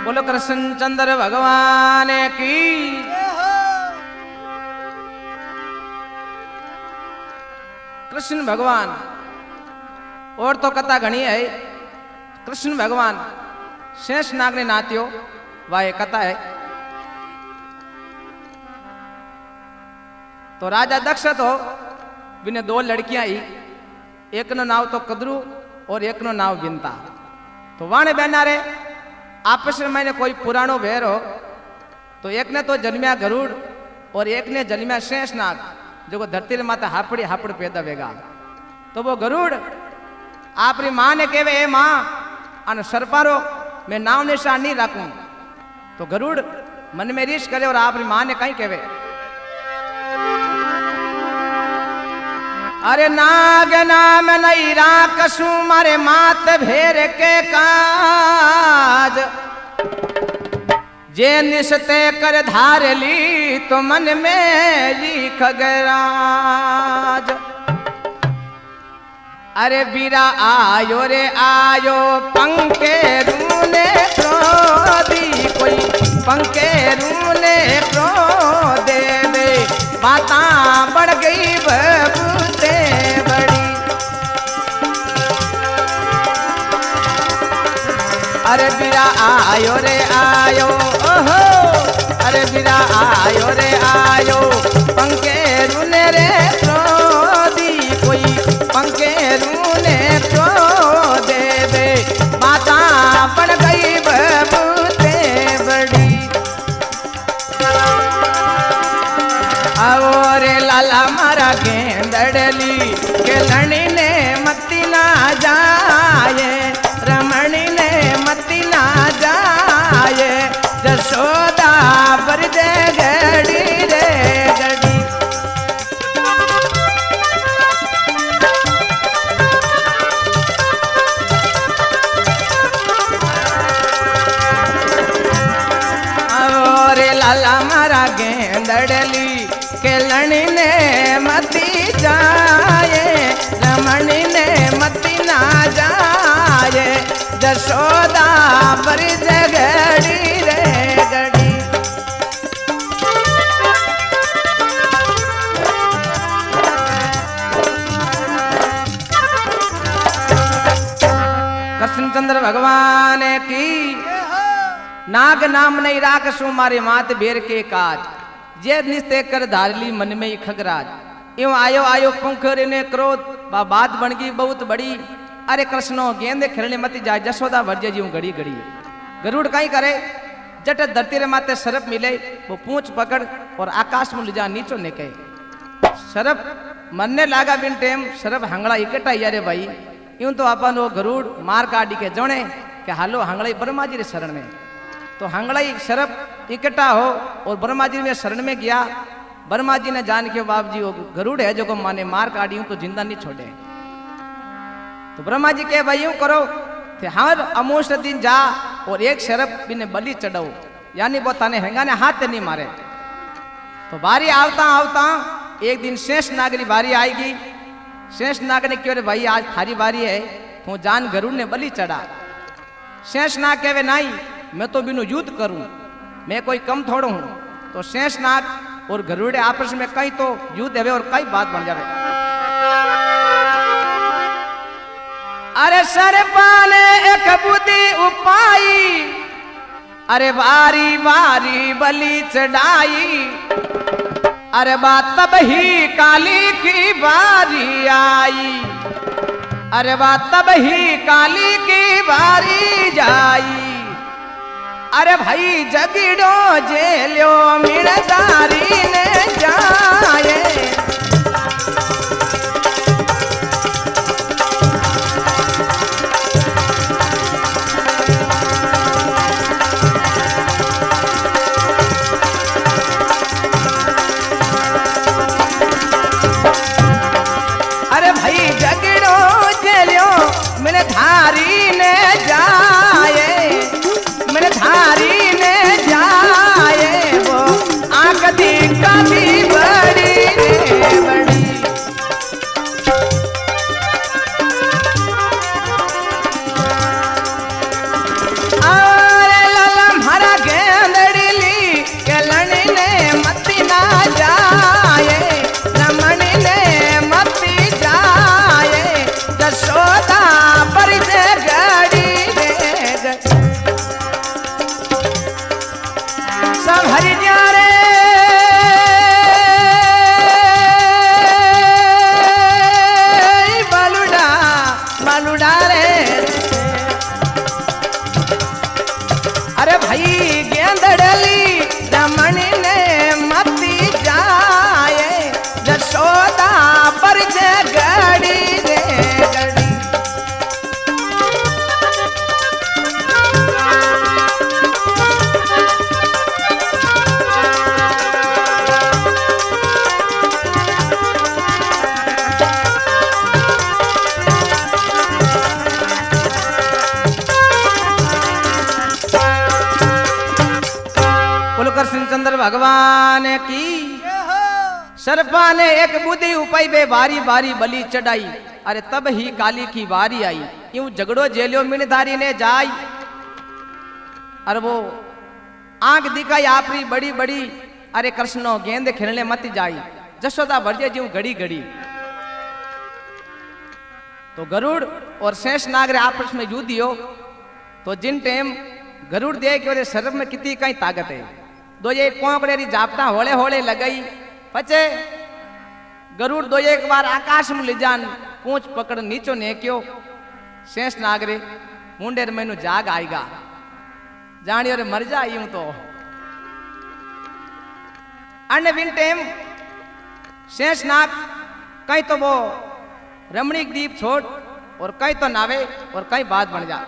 बोलो कृष्णचंद्र भगवान की। कृष्ण भगवान और तो कथा घनी है। कृष्ण भगवान शेष नाग ने नात्यो वह कथा है। तो राजा दक्ष तो बिने दो लड़कियां ही, एक नो नाव तो कदरू और एक नो नाव बिनता। तो वाणे बहना रे आपस में मैंने कोई पुरानो वेर हो, तो एक ने तो जन्मिया गरुड़ और एक ने जन्मिया शेष नाग, जो धरती रे माता हापड़ी हापड़ पैदा वेगा। तो वो गरुड़ आपरी मां ने कहे, ए मां अन सरपारो मैं नाव निशान नहीं रखूं। तो गरुड़ मन में रीछ करे और आपरी मां ने कहीं कहे, अरे नाग नाम नहीं राकसू मारे मात भेर के काज, जे निसते कर धार ली तो मन में जी खगराज। अरे बीरा आयो रे आयो पंखे रूने क्रोधी, कोई पंखे रूने क्रो देवे, बाता बढ़ गई बबूते बड़ी। अरे बीरा आयो रे आयो, ओहो अरे बीरा आयो रे आयो पंखे रूने रे क्रोधी, कोई पंखे रूने क्रो देवे, बाता बढ़ गई बबूते बड़ी। और लाला मारा गेंदड़ली के लणी ने मती ना जाए, रमणी ने मती ना जाए, जशोदा पर दे गड़ी रे गड़ी। और लाला मारा गेंदड़ली के लणी ने मती जाए, रमणी ने मती ना जाए, जशोदा पर जगड़ी रे गड़ी। कृष्णचंद्र भगवान की। नाग नाम नहीं राखसू मारे मात बेर के काज, जे निस्ते कर धारली मन में ही खगराज। यूं आयो आयो पंखरे ने क्रोध, बात बन गई बहुत बड़ी। अरे कृष्णो गेंदे खेलने मत जाए, जशोदा वर्जे जी घड़ी घड़ी। गरुड़ कहीं करे, जट धरती रे माते सरप मिले, वो पूंछ पकड़ और आकाश में ले जा नीचो निके। सरप मरने लागा बिन टेम, सरप हंगड़ा इकट्ठा यारे भाई। यूं तो अपन वो गरुड़ मार काटी के जोने के हालो हंगड़ा ब्रह्मा जी रे शरण में। तो हंगड़ाई शरप इकट्ठा हो और ब्रह्मा जी में शरण में गया। ब्रह्मा जी ने जान के बाप जी वो गरुड़ है जो को माने मार काटी तो जिंदा नहीं छोड़े। तो ब्रह्मा जी के भाई यूं करो थे, हर अमोश दिन जा और एक शरप बिने बलि चढ़ाओ, यानी वो ताने हेंगा ने हाथ नहीं मारे। तो बारी आवता आवता एक दिन शेष नाग की बारी आएगी। शेष नाग ने क्यों रे भाई आज थारी बारी है, तो जान गरुड़ ने बलि चढ़ा। शेष नाग कहे नहीं, मैं तो बिनु युद्ध करूं, मैं कोई कम थोड़ा हूं। तो शेष नाग और गरुड़ आपस में कई तो युद्ध है और कई बात बन जावे। अरे सरपाने एक बुद्धि उपाई, अरे बारी बारी बलि चढ़ाई। अरे बात तब ही काली की बारी आई, अरे बात तब ही काली की बारी जाई। अरे भाई जगड़ो जेलो मिणदारी ने जाए, अरे भाई जगड़ो जेलो मिणधारी ने जाए, मिणधारी ने जाए, वो आंख दिखा भी बड़ी रे बड़ी। अरे ललम भगवान की। सर्पा ने एक बुद्धि उपाय बे बारी बारी बलि चढ़ाई। अरे तब ही काली की बारी आई। यूं झगड़ो जेलियो मिनधारी ने जाई। अरे वो आंख दिखाई आपरी बड़ी बड़ी। अरे कृष्णो गेंद खेलने मत जाई। जशोदा भरजे जीव घड़ी घड़ी। तो गरुड़ और शेषनाग रे आपस में युद्ध हो। तो जिन टाइम गरुड़ देख के सर्प में कितनी कई ताकत है। दो ये कोंकड़े री जापटा होले होले लगाई। पचे गरुड़ दो एक बार आकाश में ले जान पूंछ पकड़ नीचो ने क्यों शेष नागरे मुंडेर मैनू जाग आएगा जानियो रे मर जा यूं तो अन्य विन टाइम शेष नाग कहीं तो वो रमणीक द्वीप छोड़ और कहीं तो नावे और कहीं बात बन जा।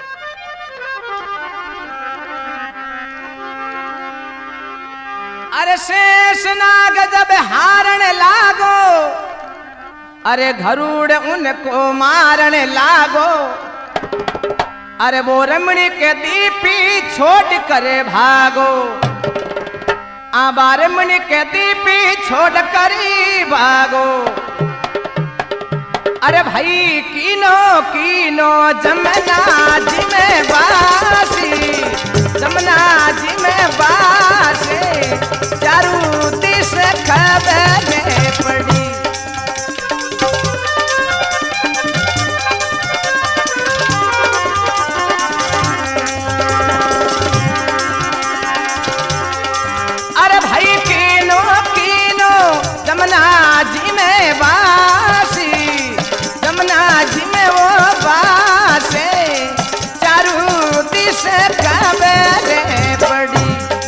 अरे शेष नाग जब हारण लागो। अरे गरुड़ उनको मारन लागो। अरे वो रमणी के दीपी छोड़ कर भागो। आबा रमणी के दीपी छोड़ कर भागो। अरे भाई कीनो कीनो जमुना जी में बासी। जमुना जी में बासी चारू दिश खबर पड़ी। अरे भाई कीनो कीनो जमुना जी में बासी। जमुना जी में वो बासे चारू दिश खबर पड़ी।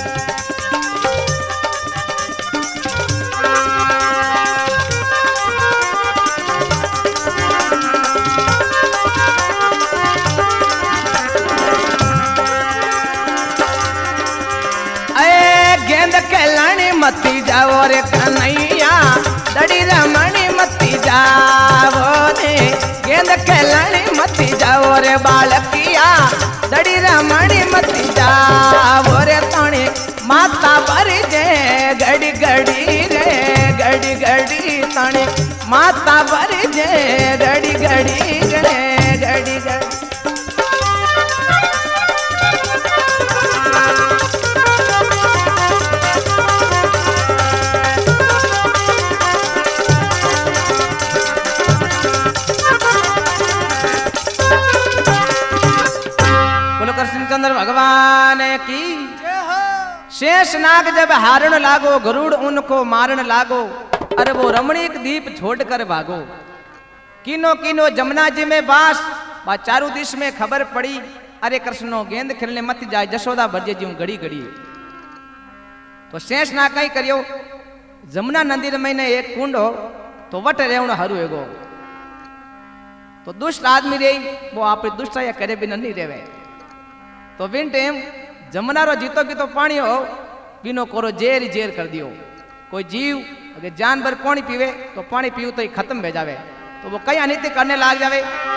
मती जाओ रे कन्हैया दड़ी रमणी मती जाओ रे। गेंद खेलनी मती जाओ रे बालकिया दड़ी रमणी मती जाओ रे। तोणी माता भरी जे घड़ी घड़ी रे घड़ी घड़ी। तोणी माता भरी जे घड़ी घड़ी रे घड़ी घड़ी। चंद्र भगवान की। शेष नाग जब हारण लागो गरुड़ उनको मारन लागो। अरे वो रमणीक द्वीप छोड़कर भागो। किनो किनो जमुना जी में बास बा चारू दिश में खबर पड़ी। अरे कृष्णो गेंद खेलने मत जाए जशोदा भरजे जीव घड़ी घड़ी। तो शेष नाग कई करियो जमुना नदी में ने एक कुंड हो तो वट रेवण हरू एगो। तो दुष्ट आदमी रे वो आप दुष्ट या करे बिना नहीं रेवे। तो विन टाइम जमुना रो जीतो की तो पानी हो बिनो कोरो जेर जेर कर दियो। कोई जीव अगर जानवर पानी पीवे तो पानी पीव तो ही खत्म हो जावे। तो वो कई अनित्य करने लाग जावे।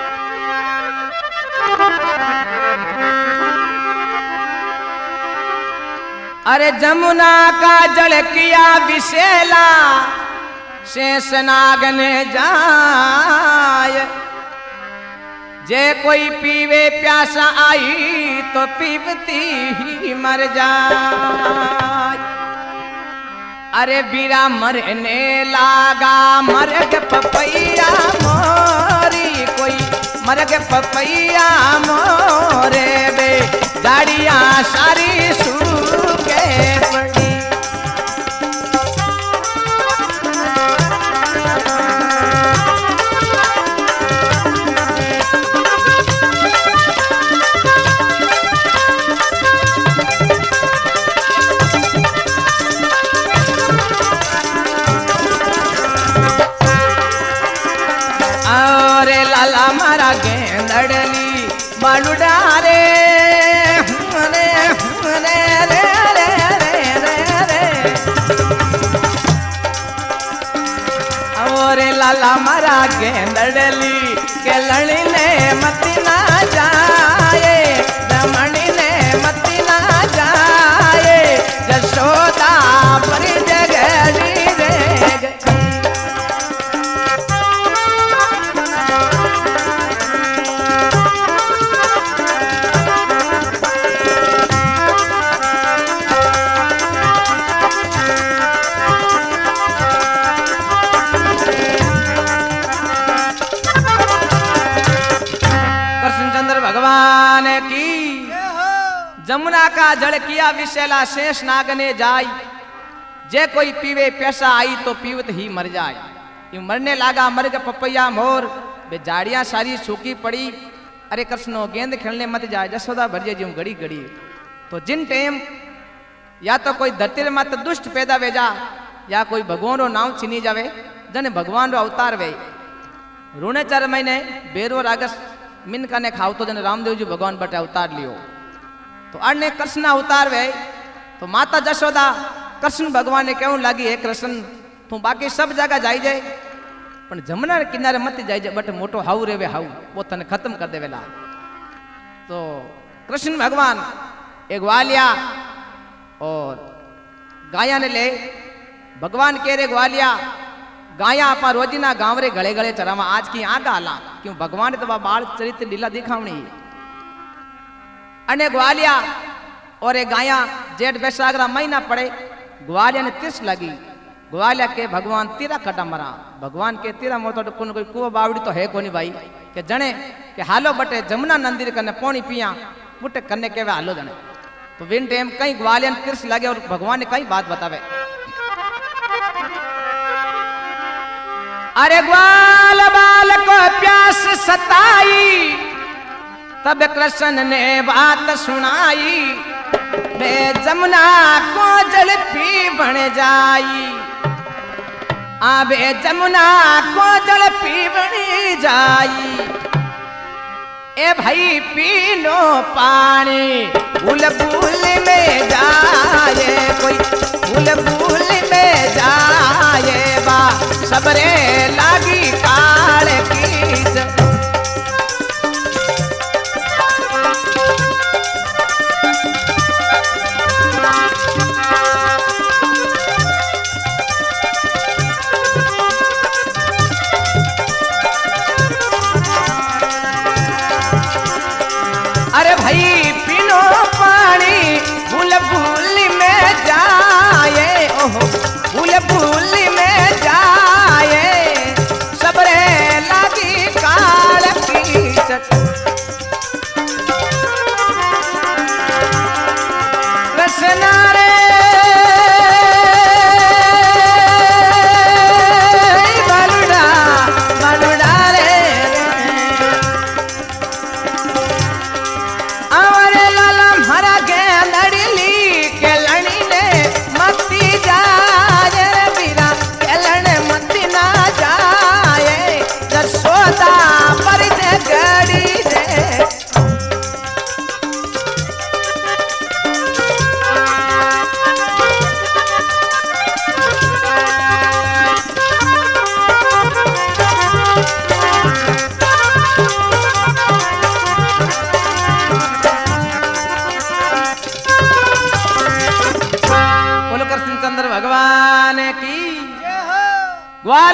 अरे जमुना का जल किया विशेला शेषनाग ने जाय। जे कोई पीवे प्यासा आई तो पीवती ही मर जाए। अरे बीरा मरने लागा मरग पपैया मोरी। कोई मरग पपैया मोरे बे गाड़ियां सारी सूखे पड़ी। मारा गेंदड़ली बालुडा रे रे रे रे रे रे रे। और लाला मारा गेंदड़ली के लड़ी ने मती ना जाए। रमणी ने मती ना जाए। जशोदा जमुना का जल किया विशैला शेष नाग ने जाई, जे कोई पीवे प्यासा आई तो पीवत ही मर जाए। यूं मरने लागा मर गया पपैया मोर, वे झाड़ियां सारी सूखी पड़ी। अरे कृष्णो गेंद खेलने मत जाए, जसोदा भर जे घड़ी घड़ी। तो जिन टाइम या तो कोई धरती मत दुष्ट पैदा वेजा, या कोई भगवान रो नाम छीनी जावे, जने भगवान रो अवतार वे। रूणे 4 महीने बेरो रागस मिनका ने खाव तो जने रामदेव जी भगवान बटे अवतार लियो। तो अने कृष्ण अवतार वे, तो माता जशोदा कृष्ण भगवान ने कहूं लगी, हे कृष्ण तू बाकी सब जगह जाई जाए, पण जमुना किनारे मत जाई जाए, बट मोटो हाउ रेवे हाउ वो तने खत्म कर देवेला। तो कृष्ण भगवान एक ग्वालिया और गाया ने ले, भगवान कह रे ग्वालिया गाया आपा रोजीना गांव रे गले गले चरावा, आज की आगा आला, क्यों भगवान ने तो बाल चरित्र लीला दिखावनी। अने ग्वालिया और एक गाया जेठ बैसाखरा महीना पड़े, ग्वालिया ने तिस लगी। ग्वालिया के भगवान तेरा कटा मरा, भगवान के तेरा मोतो कोई कोई कुआ बावड़ी तो है कोनी भाई, के जने के हालो बटे जमुना मंदिर कने पानी पिया बुटे कने के हालो जने। तो विन टाइम कई ग्वालिया ने तिरस लगे और भगवान ने कई बात बतावे। अरे ग्वाल बाल को प्यास सताई, तब कृष्ण ने बात सुनाई, बे जमुना को जल पी बन जाई, आबे जमुना को जल पी बन जाई। ए भाई पी लो पानी बुल बुल में जाए, कोई बुल बुल में जाए बा, सबरे लागी काल